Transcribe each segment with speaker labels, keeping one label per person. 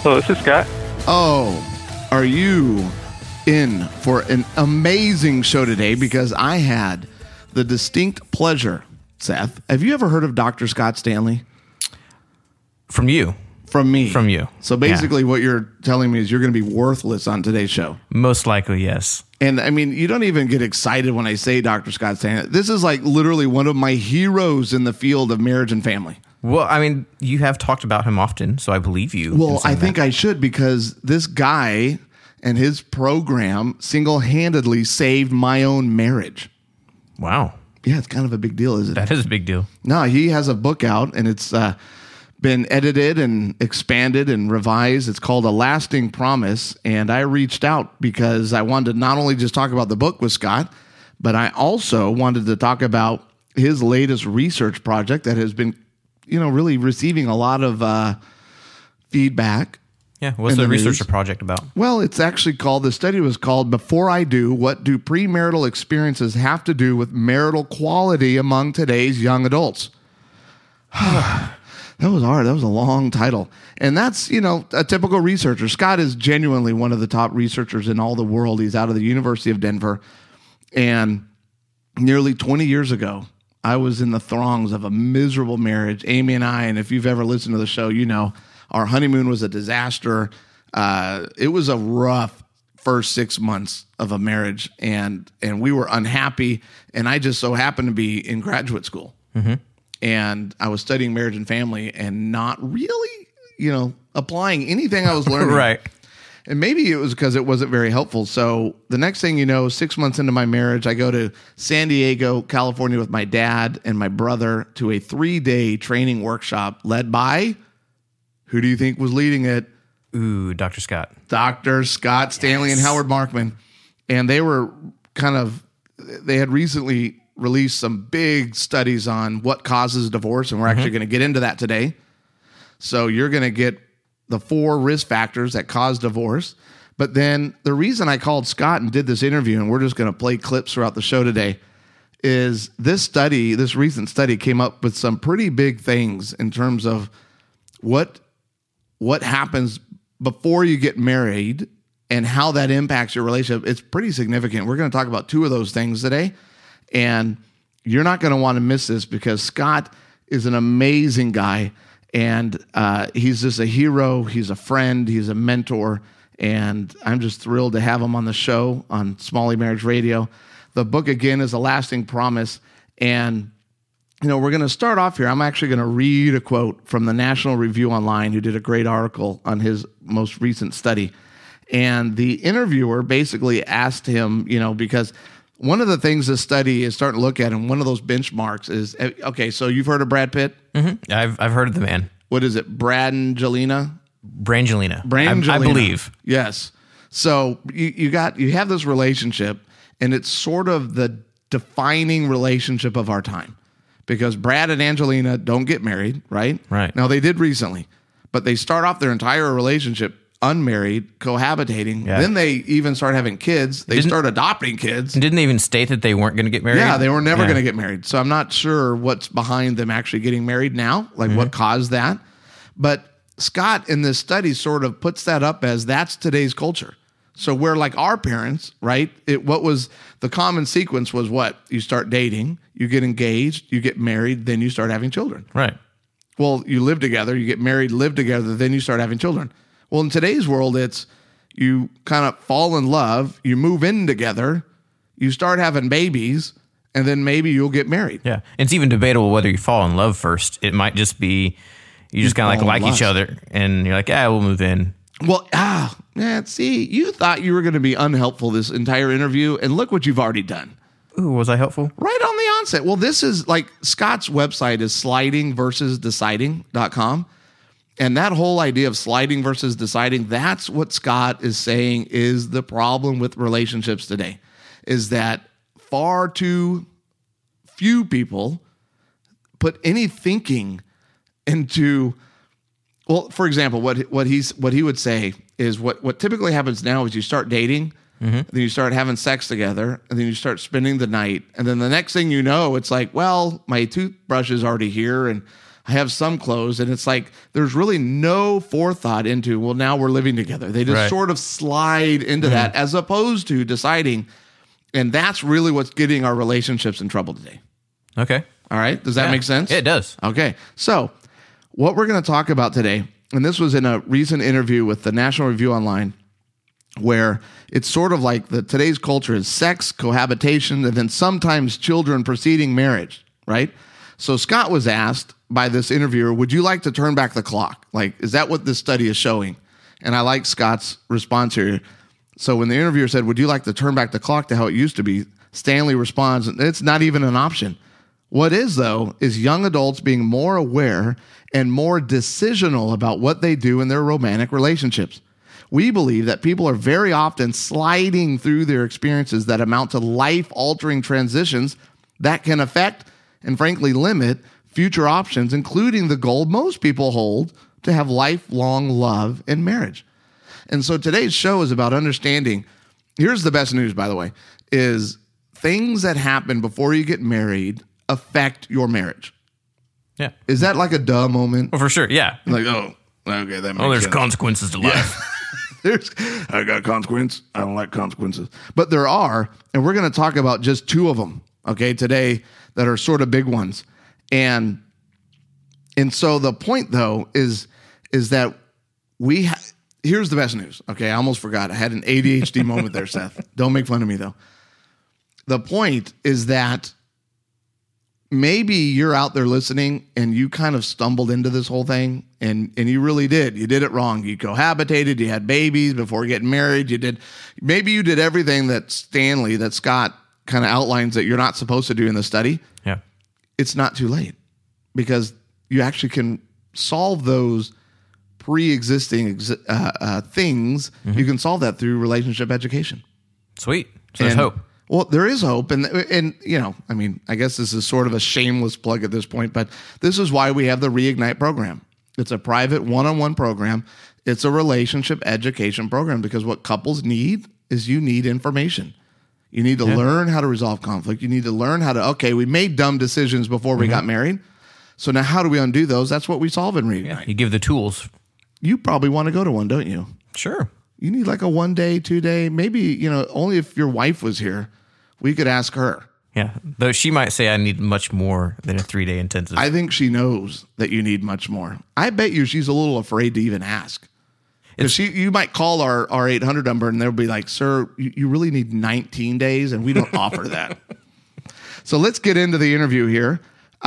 Speaker 1: Hello, this is Scott.
Speaker 2: Oh, are you in for an amazing show today? Because I had the distinct pleasure, Seth. Have you ever heard of Dr. Scott Stanley?
Speaker 3: From you.
Speaker 2: From me.
Speaker 3: From you.
Speaker 2: So basically what you're telling me is you're going to be worthless on today's show.
Speaker 3: Most likely, yes.
Speaker 2: And I mean, you don't even get excited when I say Dr. Scott Stanley. This is like literally one of my heroes in the field of marriage and family.
Speaker 3: Well, I mean, you have talked about him often, so I believe you.
Speaker 2: Well, I think I should, because this guy and his program single-handedly saved my own marriage.
Speaker 3: Wow.
Speaker 2: Yeah, it's kind of a big deal, isn't it?
Speaker 3: That is a big deal.
Speaker 2: No, he has a book out, and it's been edited and expanded and revised. It's called A Lasting Promise, and I reached out because I wanted to not only just talk about the book with Scott, but I also wanted to talk about his latest research project that has been, really receiving a lot of feedback.
Speaker 3: Yeah, what's the research project about?
Speaker 2: Well, it's actually the study was called Before I Do, What Do Premarital Experiences Have to Do with Marital Quality Among Today's Young Adults? That was hard. That was a long title. And that's, a typical researcher. Scott is genuinely one of the top researchers in all the world. He's out of the University of Denver. And nearly 20 years ago, I was in the throngs of a miserable marriage. Amy and I, and if you've ever listened to the show, our honeymoon was a disaster. It was a rough first 6 months of a marriage, and we were unhappy. And I just so happened to be in graduate school. Mm-hmm. And I was studying marriage and family and not really, applying anything I was learning.
Speaker 3: Right.
Speaker 2: And maybe it was because it wasn't very helpful. So the next thing you know, 6 months into my marriage, I go to San Diego, California with my dad and my brother to a 3-day training workshop led by, who do you think was leading it?
Speaker 3: Ooh, Dr. Scott.
Speaker 2: Dr. Scott Stanley and Howard Markman. And they were they had recently released some big studies on what causes divorce, and we're actually going to get into that today. So you're going to get the 4 risk factors that cause divorce. But then the reason I called Scott and did this interview, and we're just going to play clips throughout the show today, is this recent study came up with some pretty big things in terms of what happens before you get married and how that impacts your relationship. It's pretty significant. We're going to talk about 2 of those things today. And you're not going to want to miss this, because Scott is an amazing guy, and he's just a hero. He's a friend. He's a mentor, and I'm just thrilled to have him on the show on Smalley Marriage Radio. The book, again, is A Lasting Promise, and we're going to start off here. I'm actually going to read a quote from the National Review Online, who did a great article on his most recent study. And the interviewer basically asked him, because one of the things this study is starting to look at, and one of those benchmarks is, okay, so you've heard of Brad Pitt?
Speaker 3: Mm-hmm. I've heard of the man.
Speaker 2: What is it? Brangelina,
Speaker 3: I believe.
Speaker 2: Yes. So you have this relationship, and it's sort of the defining relationship of our time, because Brad and Angelina don't get married, right?
Speaker 3: Right.
Speaker 2: Now, they did recently, but they start off their entire relationship unmarried, cohabitating. Yeah. Then they even start having kids. They start adopting kids.
Speaker 3: Didn't they even state that they weren't going to get married?
Speaker 2: Yeah, they were never going to get married. So I'm not sure what's behind them actually getting married now, like what caused that. But Scott in this study sort of puts that up as that's today's culture. So where, like our parents, right? What was the common sequence was what? You start dating, you get engaged, you get married, then you start having children.
Speaker 3: Right.
Speaker 2: Well, you live together, you get married, live together, then you start having children. Well, in today's world, it's you kind of fall in love, you move in together, you start having babies, and then maybe you'll get married.
Speaker 3: Yeah. It's even debatable whether you fall in love first. It might just be you just kind of like each other, and you're like, we'll move in.
Speaker 2: Well, see, you thought you were going to be unhelpful this entire interview, and look what you've already done.
Speaker 3: Ooh, was I helpful?
Speaker 2: Right on the onset. Well, this is like Scott's website is slidingversusdeciding.com. And that whole idea of sliding versus deciding, that's what Scott is saying is the problem with relationships today, is that far too few people put any thinking into, well, for example, what he would say is what typically happens now is you start dating, then you start having sex together, and then you start spending the night. And then the next thing you know, it's like, well, my toothbrush is already here, and I have some clothes, and it's like there's really no forethought into, well, now we're living together. They just sort of slide into that as opposed to deciding, and that's really what's getting our relationships in trouble today.
Speaker 3: Okay.
Speaker 2: All right. Does that make sense?
Speaker 3: It does.
Speaker 2: Okay. So what we're going to talk about today, and this was in a recent interview with the National Review Online, where it's sort of like today's culture is sex, cohabitation, and then sometimes children preceding marriage, right? So Scott was asked by this interviewer, would you like to turn back the clock? Like, is that what this study is showing? And I like Scott's response here. So when the interviewer said, would you like to turn back the clock to how it used to be? Stanley responds, it's not even an option. What is, though, is young adults being more aware and more decisional about what they do in their romantic relationships. We believe that people are very often sliding through their experiences that amount to life-altering transitions that can affect and frankly limit future options, including the goal most people hold to have lifelong love in marriage. And so today's show is about understanding. Here's the best news, by the way, is things that happen before you get married affect your marriage.
Speaker 3: Yeah.
Speaker 2: Is that like a duh moment?
Speaker 3: Well, for sure. Yeah.
Speaker 2: Like, oh, okay, that makes
Speaker 3: there's
Speaker 2: sense.
Speaker 3: consequences to life.
Speaker 2: I got consequence. I don't like consequences. But there are, and we're going to talk about just two of them, okay, today that are sort of big ones. And so the point, though, is that here's the best news. Okay, I almost forgot. I had an ADHD moment there, Seth. Don't make fun of me, though. The point is that maybe you're out there listening and you kind of stumbled into this whole thing and you really did. You did it wrong. You cohabitated, you had babies before getting married. Maybe you did everything that Scott kind of outlines that you're not supposed to do in the study.
Speaker 3: Yeah.
Speaker 2: It's not too late because you actually can solve those pre-existing things. Mm-hmm. You can solve that through relationship education.
Speaker 3: Sweet. So there's hope.
Speaker 2: Well, there is hope. And you know, I mean, I guess this is sort of a shameless plug at this point, but this is why we have the Reignite program. It's a private one-on-one program. It's a relationship education program because what couples need is you need information. You need to learn how to resolve conflict. You need to learn how to, we made dumb decisions before we got married. So now how do we undo those? That's what we solve in Reignite.
Speaker 3: Yeah, you give the tools.
Speaker 2: You probably want to go to one, don't you?
Speaker 3: Sure.
Speaker 2: You need like a 1 day, 2 day, maybe, only if your wife was here, we could ask her.
Speaker 3: Yeah. Though she might say I need much more than a 3-day intensive.
Speaker 2: I think she knows that you need much more. I bet you she's a little afraid to even ask. Because you might call our 800 number and they'll be like, sir, you really need 19 days and we don't offer that. So let's get into the interview here.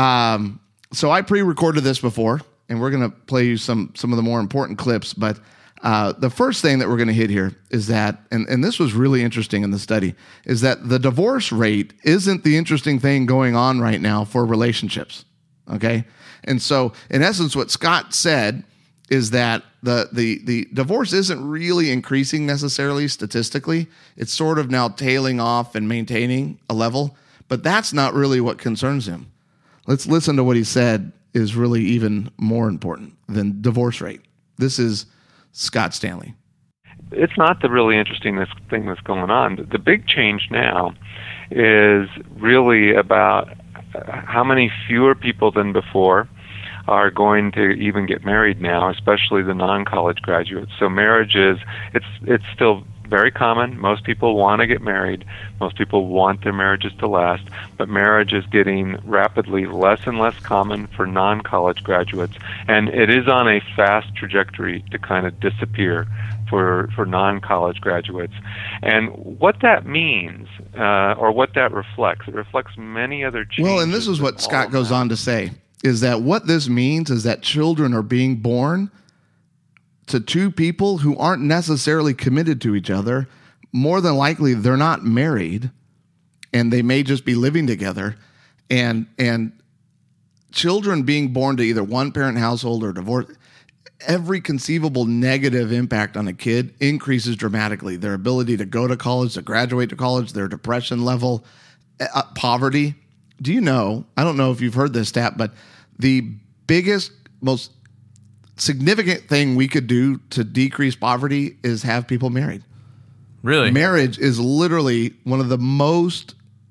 Speaker 2: So I pre-recorded this before and we're going to play you some of the more important clips. But the first thing that we're going to hit here is that, and this was really interesting in the study, is that the divorce rate isn't the interesting thing going on right now for relationships. Okay. And so in essence, what Scott said is that the divorce isn't really increasing necessarily statistically. It's sort of now tailing off and maintaining a level, but that's not really what concerns him. Let's listen to what he said is really even more important than divorce rate. This is Scott Stanley.
Speaker 1: It's not the really interesting thing that's going on. The big change now is really about how many fewer people than before are going to even get married now, especially the non-college graduates. So marriage it's still very common. Most people want to get married. Most people want their marriages to last, but marriage is getting rapidly less and less common for non-college graduates, and it is on a fast trajectory to kind of disappear for non-college graduates. And what that means, or what that reflects, it reflects many other changes.
Speaker 2: Well, and this is what Scott goes on to say, is that what this means is that children are being born to two people who aren't necessarily committed to each other. More than likely, they're not married, and they may just be living together. And children being born to either one-parent household or divorce, every conceivable negative impact on a kid increases dramatically. Their ability to go to college, to graduate to college, their depression level, poverty. Do you know, I don't know if you've heard this stat, but the biggest, most significant thing we could do to decrease poverty is have people married.
Speaker 3: Really?
Speaker 2: Marriage is literally one of the most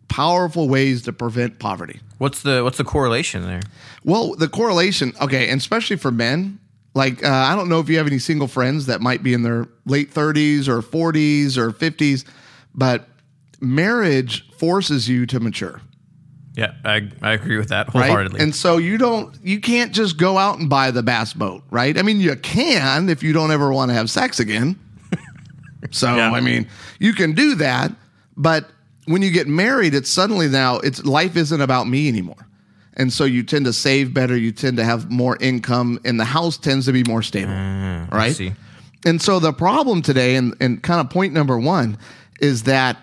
Speaker 2: powerful ways to prevent poverty.
Speaker 3: What's the correlation there?
Speaker 2: Well, the correlation, okay, and especially for men, like I don't know if you have any single friends that might be in their late 30s or 40s or 50s, but marriage forces you to mature.
Speaker 3: Yeah, I agree with that wholeheartedly.
Speaker 2: Right? And so you can't just go out and buy the bass boat, right? I mean, you can if you don't ever want to have sex again. So, yeah. I mean, you can do that, but when you get married, it's suddenly now life isn't about me anymore. And so you tend to save better, you tend to have more income, and the house tends to be more stable, right?
Speaker 3: I see.
Speaker 2: And so the problem today, and kind of point number one, is that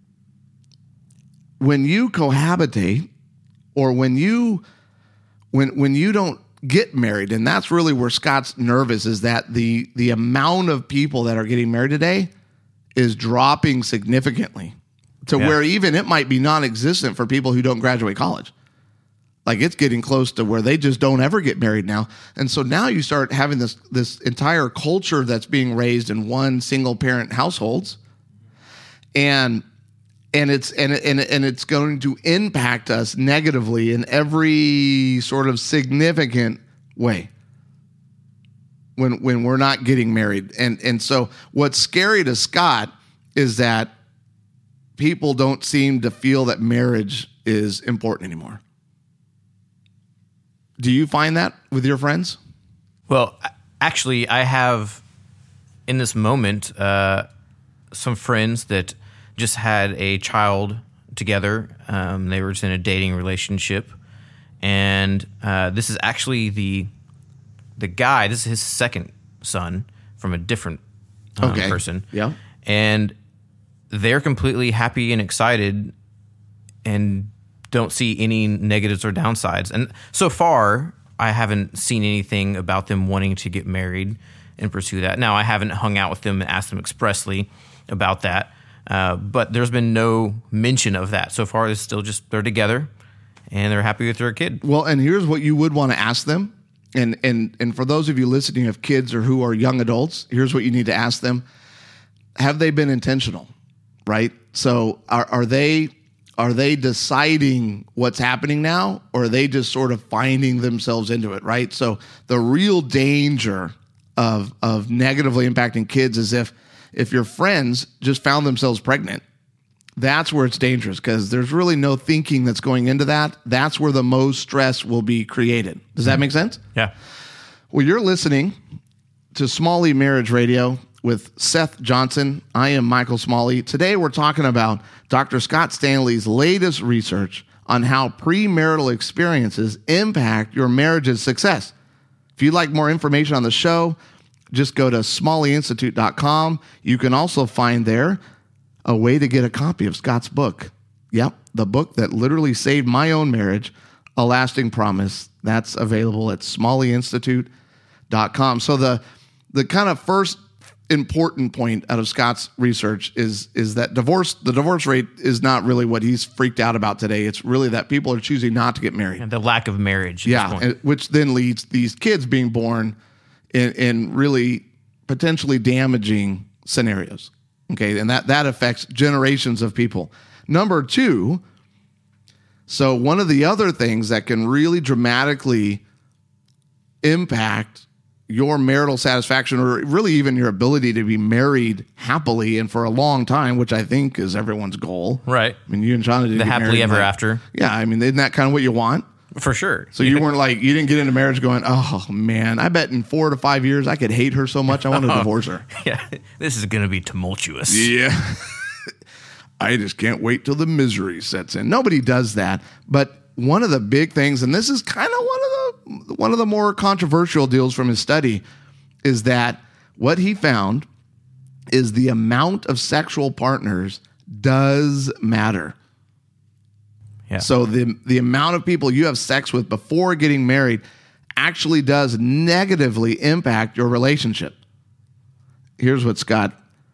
Speaker 2: when you cohabitate, or when you don't get married, and that's really where Scott's nervous, is that the amount of people that are getting married today is dropping significantly to where even it might be non-existent for people who don't graduate college. Like it's getting close to where they just don't ever get married now. And so now you start having this entire culture that's being raised in one single parent households. And it's going to impact us negatively in every sort of significant way when we're not getting married. And so what's scary to Scott is that people don't seem to feel that marriage is important anymore. Do you find that with your friends?
Speaker 3: Well, actually, I have in this moment some friends that just had a child together. They were just in a dating relationship, and this is actually the guy. This is his second son from a different person.
Speaker 2: Yeah,
Speaker 3: and they're completely happy and excited, and don't see any negatives or downsides. And so far, I haven't seen anything about them wanting to get married and pursue that. Now, I haven't hung out with them and asked them expressly about that. But there's been no mention of that. So far, it's still just they're together and they're happy with their kid.
Speaker 2: Well, and here's what you would want to ask them. And for those of you listening who have kids or who are young adults, here's what you need to ask them. Have they been intentional, right? So are they deciding what's happening now, or are they just sort of finding themselves into it, right? So the real danger of negatively impacting kids is if your friends just found themselves pregnant. That's where it's dangerous, because there's really no thinking that's going into that. That's where the most stress will be created. Does that make sense?
Speaker 3: Yeah.
Speaker 2: Well, you're listening to Smalley Marriage Radio with Seth Johnson. I am Michael Smalley. Today we're talking about Dr. Scott Stanley's latest research on how premarital experiences impact your marriage's success. If you'd like more information on the show, just go to smalleyinstitute.com. You can also find there a way to get a copy of Scott's book. Yep, the book that literally saved my own marriage, A Lasting Promise. That's available at smalleyinstitute.com. So the kind of first important point out of Scott's research is that the divorce rate is not really what he's freaked out about today. It's really that people are choosing not to get married.
Speaker 3: And the lack of marriage.
Speaker 2: Yeah, which then leads these kids being born in really potentially damaging scenarios. Okay, and that affects generations of people. Number two, so one of the other things that can really dramatically impact your marital satisfaction, or really even your ability to be married happily and for a long time, which I think is everyone's goal.
Speaker 3: Right.
Speaker 2: I mean, you and Shauna didn't
Speaker 3: the
Speaker 2: get
Speaker 3: happily
Speaker 2: married,
Speaker 3: ever after.
Speaker 2: Yeah, I mean, isn't that kind of what you want?
Speaker 3: For sure.
Speaker 2: So you weren't like, you didn't get into marriage going, oh man, I bet in 4 to 5 years I could hate her so much I want to divorce her.
Speaker 3: Yeah, this is going to be tumultuous.
Speaker 2: Yeah. I just can't wait till the misery sets in. Nobody does that. But one of the big things, and this is kind of one of the more controversial deals from his study, is that what he found is the amount of sexual partners does matter.
Speaker 3: Yeah.
Speaker 2: So the amount of people you have sex with before getting married actually does negatively impact your relationship. Here's what Scott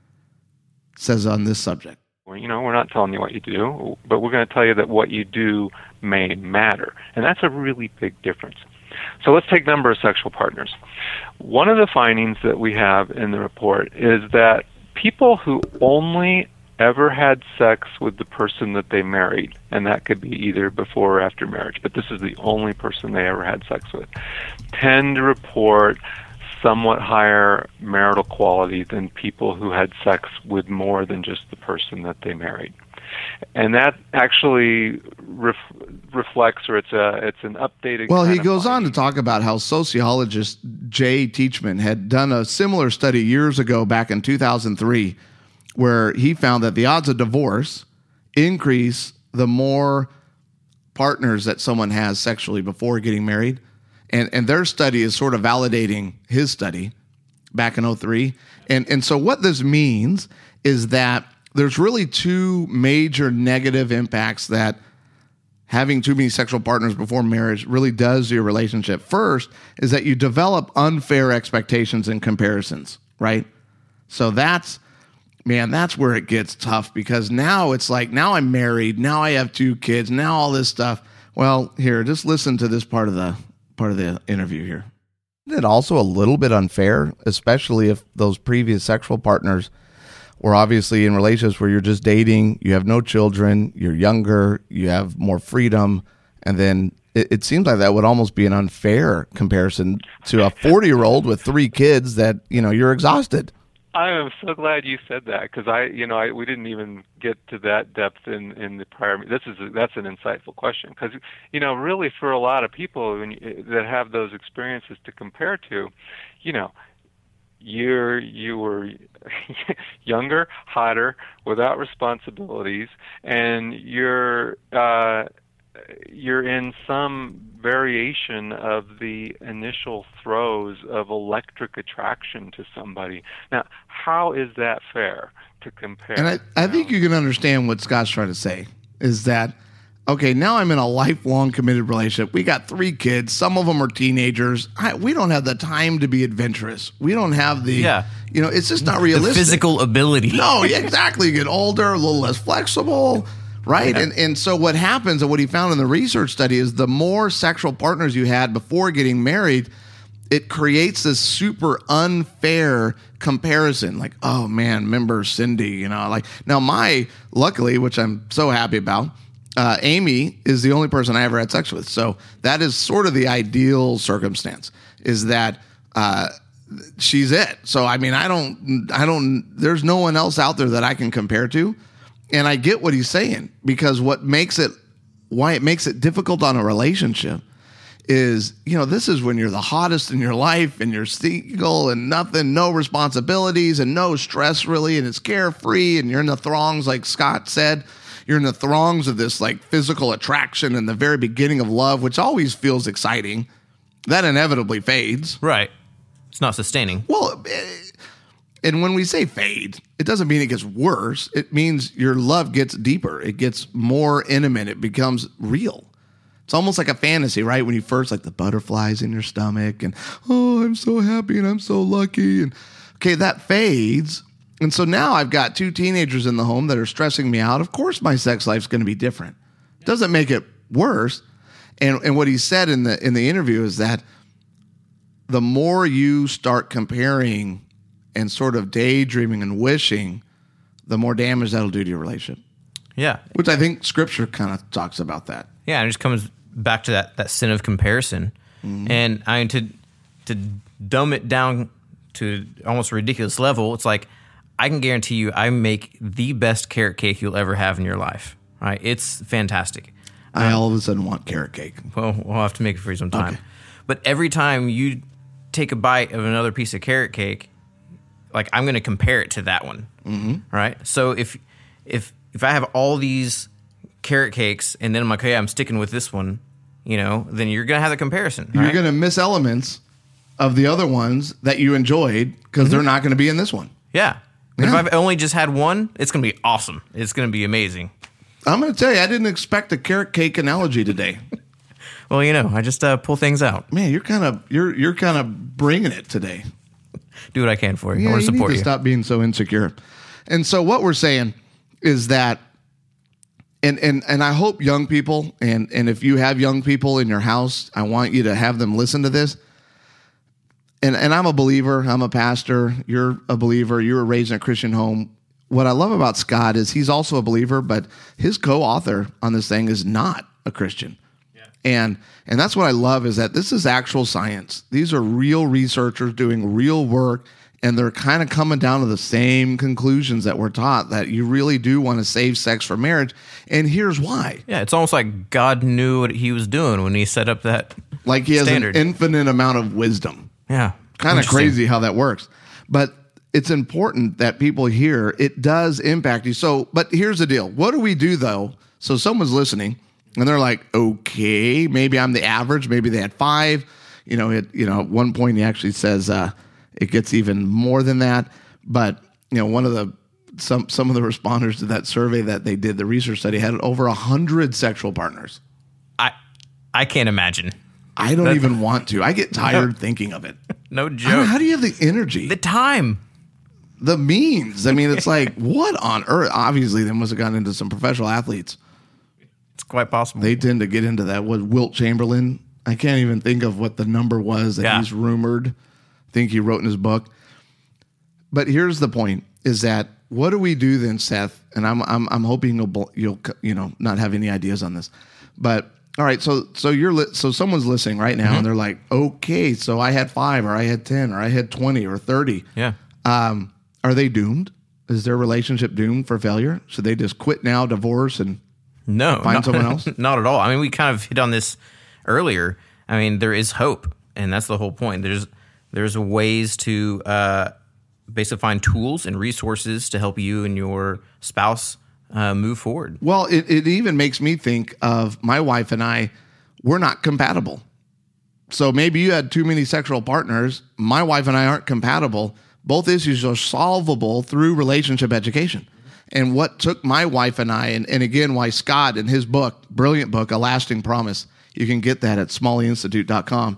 Speaker 2: says on this subject.
Speaker 1: Well, we're not telling you what you do, but we're going to tell you that what you do may matter. And that's a really big difference. So let's take number of sexual partners. One of the findings that we have in the report is that people who only ever had sex with the person that they married, and that could be either before or after marriage, but this is the only person they ever had sex with, tend to report somewhat higher marital quality than people who had sex with more than just the person that they married. And that actually reflects, or it's an updated.
Speaker 2: Well, he goes on to talk about how sociologist Jay Teachman had done a similar study years ago, back in 2003, where he found that the odds of divorce increase the more partners that someone has sexually before getting married. And their study is sort of validating his study back in 2003. And so what this means is that there's really two major negative impacts that having too many sexual partners before marriage really does to your relationship. First is that you develop unfair expectations and comparisons, right? So that's where it gets tough, because now it's like, now I'm married, now I have 2 kids, now all this stuff. Well, here, just listen to this part of the interview here. Isn't it also a little bit unfair, especially if those previous sexual partners were obviously in relationships where you're just dating, you have no children, you're younger, you have more freedom, and then it seems like that would almost be an unfair comparison to a 40-year-old with 3 kids that, you're exhausted.
Speaker 1: I am so glad you said that, because we didn't even get to that depth in the prior. That's an insightful question, because really for a lot of people that have those experiences to compare to, you were younger, hotter, without responsibilities, and you're in some variation of the initial throes of electric attraction to somebody. Now, how is that fair to compare?
Speaker 2: And I think you can understand what Scott's trying to say, is that, okay, now I'm in a lifelong committed relationship. We got 3 kids. Some of them are teenagers. We don't have the time to be adventurous. We don't have the, it's just not realistic.
Speaker 3: The physical ability.
Speaker 2: No, exactly. You get older, a little less flexible. Right. Yeah. And so what happens, and what he found in the research study, is the more sexual partners you had before getting married, it creates this super unfair comparison. Like, oh man, remember Cindy, now luckily, which I'm so happy about, Amy is the only person I ever had sex with. So that is sort of the ideal circumstance, is that, she's it. So, I don't, there's no one else out there that I can compare to. And I get what he's saying, because why it makes it difficult on a relationship is, this is when you're the hottest in your life and you're single and nothing, no responsibilities and no stress really, and it's carefree, and you're in the throngs, like Scott said, you're in the throngs of this like physical attraction in the very beginning of love, which always feels exciting. That inevitably fades.
Speaker 3: Right. It's not sustaining.
Speaker 2: Well, and when we say fade, it doesn't mean it gets worse. It means your love gets deeper. It gets more intimate. It becomes real. It's almost like a fantasy, right? When you first, like the butterflies in your stomach and, oh, I'm so happy and I'm so lucky. And okay, that fades. And so now I've got 2 teenagers in the home that are stressing me out. Of course, my sex life's going to be different. It doesn't make it worse. And what he said in the interview is that the more you start comparing and sort of daydreaming and wishing, the more damage that'll do to your relationship.
Speaker 3: Yeah.
Speaker 2: Which I think Scripture kind of talks about that.
Speaker 3: Yeah, and it just comes back to that sin of comparison. Mm-hmm. And to dumb it down to almost a ridiculous level, it's like, I can guarantee you I make the best carrot cake you'll ever have in your life. Right? It's fantastic.
Speaker 2: I all of a sudden want carrot cake.
Speaker 3: Well, we'll have to make it for you sometime. Okay. But every time you take a bite of another piece of carrot cake, like, I'm going to compare it to that one, right? So if I have all these carrot cakes and then I'm like, hey, I'm sticking with this one, then you're going to have the comparison. Right?
Speaker 2: You're going to miss elements of the other ones that you enjoyed because they're not going to be in this one.
Speaker 3: Yeah. But if I've only just had one, it's going to be awesome. It's going to be amazing.
Speaker 2: I'm going to tell you, I didn't expect a carrot cake analogy today.
Speaker 3: Well, I just pull things out.
Speaker 2: Man, you're kind of bringing it today.
Speaker 3: Do what I can for you.
Speaker 2: Yeah,
Speaker 3: I want to support
Speaker 2: you. Stop being so insecure. And so what we're saying is that, and I hope young people, and if you have young people in your house, I want you to have them listen to this. And I'm a believer. I'm a pastor. You're a believer. You were raised in a Christian home. what I love about Scott is he's also a believer, but his co-author on this thing is not a Christian. And that's what I love, is that this is actual science. These are real researchers doing real work, and they're kind of coming down to the same conclusions that we're taught, that you really do want to save sex for marriage. And here's why.
Speaker 3: Yeah, it's almost like God knew what he was doing when he set up that
Speaker 2: Like he has
Speaker 3: standard.
Speaker 2: an infinite amount of wisdom.
Speaker 3: Yeah.
Speaker 2: Kind of
Speaker 3: Interesting.
Speaker 2: crazy how that works. But it's important that people hear it does impact you. So, but here's the deal. What do we do, though? So someone's listening, and they're like, okay, maybe I'm the average. Maybe they had 5. At one point he actually says it gets even more than that. But one of the some of the responders to that survey that they did, the research study, had over 100 sexual partners.
Speaker 3: I can't imagine.
Speaker 2: I don't even want to. I get tired thinking of it.
Speaker 3: No joke.
Speaker 2: How do you have the energy?
Speaker 3: The time.
Speaker 2: The means. I mean, it's like, what on earth? Obviously, they must have gotten into some professional athletes.
Speaker 3: It's quite possible.
Speaker 2: They tend to get into that. What, Wilt Chamberlain? I can't even think of what the number was that he's rumored. I think he wrote in his book. But here's the point: is that what do we do then, Seth? And I'm hoping you'll not have any ideas on this. But all right, so someone's listening right now, and they're like, okay, so I had 5, or I had 10, or I had 20, or 30.
Speaker 3: Yeah.
Speaker 2: Are they doomed? Is their relationship doomed for failure? Should they just quit now, divorce, and find someone else?
Speaker 3: Not at all. I mean, we kind of hit on this earlier. I mean, there is hope, and that's the whole point. There's ways to basically find tools and resources to help you and your spouse move forward.
Speaker 2: Well, it even makes me think of my wife and I. We're not compatible. So maybe you had too many sexual partners. My wife and I aren't compatible. Both issues are solvable through relationship education. And what took my wife and I, and again, why Scott in his book, brilliant book, A Lasting Promise, you can get that at smalleyinstitute.com.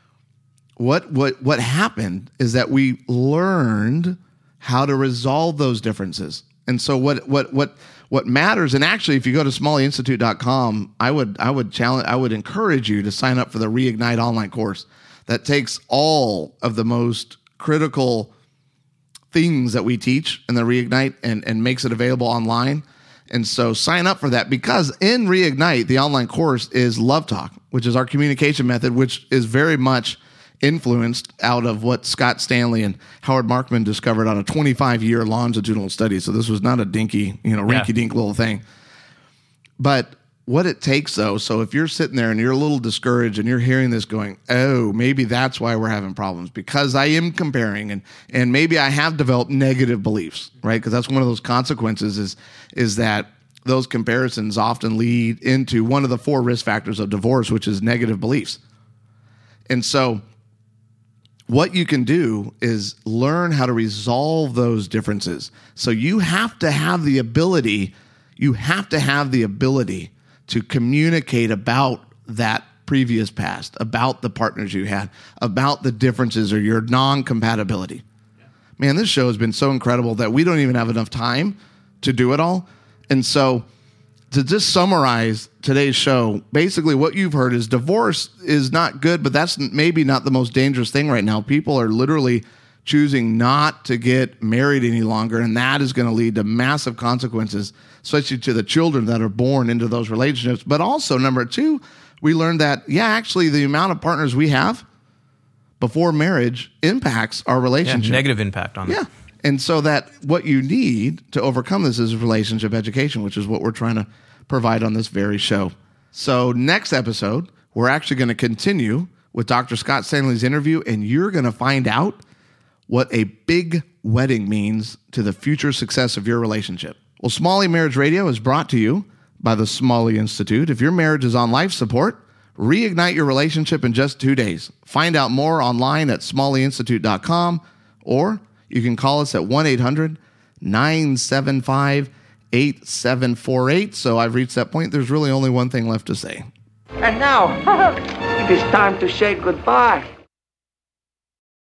Speaker 2: What happened is that we learned how to resolve those differences. And so what matters, and actually, if you go to smalleyinstitute.com, I would encourage you to sign up for the Reignite online course that takes all of the most critical things that we teach in the Reignite and makes it available online. And so sign up for that, because in Reignite, the online course is Love Talk, which is our communication method, which is very much influenced out of what Scott Stanley and Howard Markman discovered on a 25-year longitudinal study. So this was not a dinky, rinky-dink little thing. But what it takes, though, so if you're sitting there and you're a little discouraged and you're hearing this going, oh, maybe that's why we're having problems, because I am comparing and maybe I have developed negative beliefs, right? Because that's one of those consequences is that those comparisons often lead into one of the 4 risk factors of divorce, which is negative beliefs. And so what you can do is learn how to resolve those differences. So you have to have the ability to communicate about that previous past, about the partners you had, about the differences or your non-compatibility. Man, this show has been so incredible that we don't even have enough time to do it all. And so to just summarize today's show, basically what you've heard is divorce is not good, but that's maybe not the most dangerous thing right now. People are literally choosing not to get married any longer, and that is going to lead to massive consequences, especially to the children that are born into those relationships. But also, number 2, we learned that, actually, the amount of partners we have before marriage impacts our relationship.
Speaker 3: Negative impact on it.
Speaker 2: Yeah. And so that what you need to overcome this is relationship education, which is what we're trying to provide on this very show. So next episode, we're actually going to continue with Dr. Scott Stanley's interview, and you're going to find out what a big wedding means to the future success of your relationship. Well, Smalley Marriage Radio is brought to you by the Smalley Institute. If your marriage is on life support, reignite your relationship in just 2 days. Find out more online at smalleyinstitute.com, or you can call us at 1-800-975-8748. So I've reached that point. There's really only one thing left to say.
Speaker 4: And now, it is time to say goodbye.